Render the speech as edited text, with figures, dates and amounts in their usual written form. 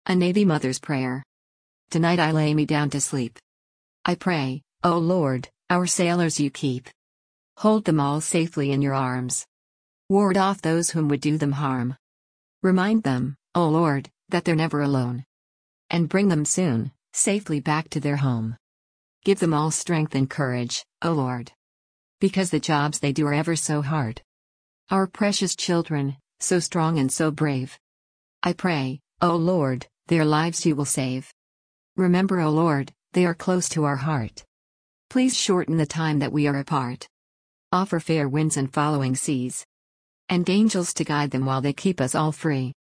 A Navy mother's prayer. Tonight I lay me down to sleep. I pray, O Lord, our sailors you keep. Hold them all safely in your arms. Ward off those whom would do them harm. Remind them, O Lord, that they're never alone. And bring them soon, safely back to their home. Give them all strength and courage, O Lord. Because the jobs they do are ever so hard. Our precious children, so strong and so brave. I pray, O Lord, their lives you will save. Remember, O Lord, they are close to our heart. Please shorten the time that we are apart. Offer fair winds and following seas. And angels to guide them while they keep us all free.